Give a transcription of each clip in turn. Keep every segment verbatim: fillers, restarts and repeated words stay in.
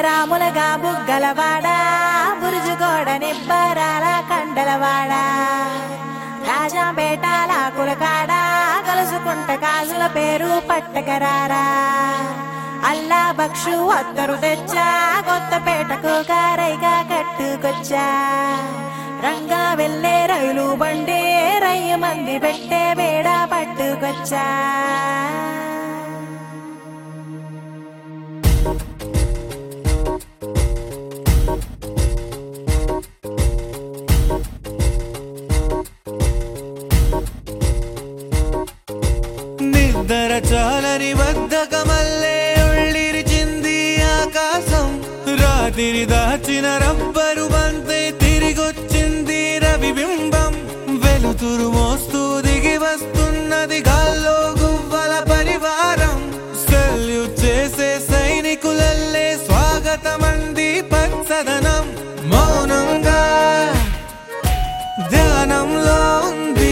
రాములగా బుగ్గలవాడా బురుజుగోడ నిబ్బరాల కండలవాడా రాజాపేటాల కులకాడా కలుసుకుంట కాజుల పేరు పట్టకరారా అల్లా బక్షు అత్తరు తెచ్చా కొత్తపేటకు కారైగా కట్టుకొచ్చా రంగా వెళ్ళే రైలు బండి రయ్య మంది పెట్టే బేడ పట్టుకొచ్చా నిద్ర చాలని బద్ధకమల్లే ఉళ్ళిరిచింది ఆకాశం రాత్రి దాచిన రబ్బరు బంతే తిరిగొచ్చింది రవిబింబం వెలుతురు మోస్తూ దిగి వస్తున్నది గాల్లో గువ్వల పరివారం సెల్యూట్ చేసే సైనికులల్లే స్వాగతమంది పచ్చదనం మౌనంగా ధ్యానంలో ఉంది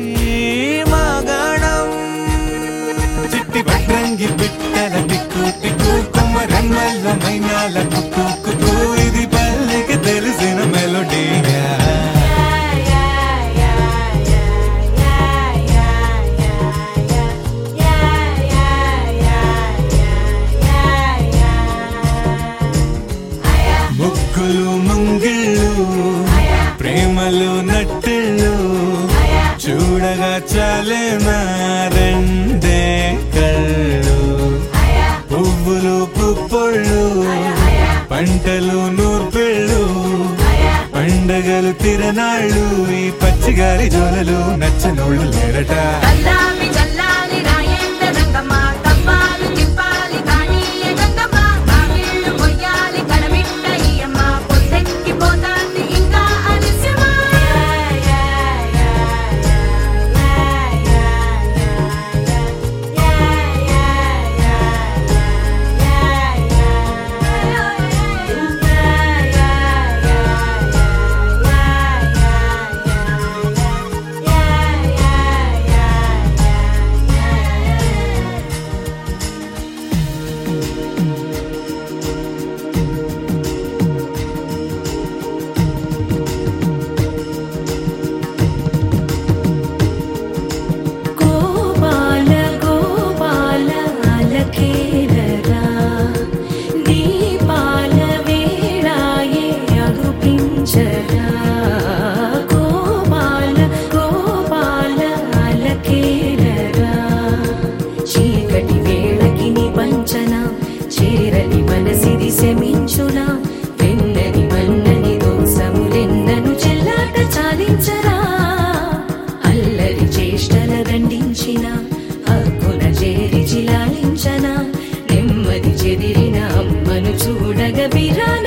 మాగాణం చిట్టి వడ్రంగి బిట్టల టిక్కు టిక్కు కొమ్మ రంగల్ల మైనాల కుక్కు కుక్కు ఇది పల్లెకి తెలిసిన మెలోడీగా ముగ్గులు ముంగిళ్ళు ప్రేమలు నట్టిళ్ళు చూడగా చాలేనా రెండే కళ్ళు పువ్వులు పుప్పొళ్ళు పంటలు నూర్పిళ్ళు పండగలు తిరనాళ్ళు ఈ పచ్చిగారి జోలలు నచ్చనోళ్ళు లేరట చేరని మనసిది శమించునా వెన్నని మన్నని దోసములెన్నను చెల్లాట చాలించరా అల్లరి చేష్టల దండించిన హక్కున చేరి చిలాలించనా నెమ్మది చెదిరిన అమ్మను చూడగ బిరాన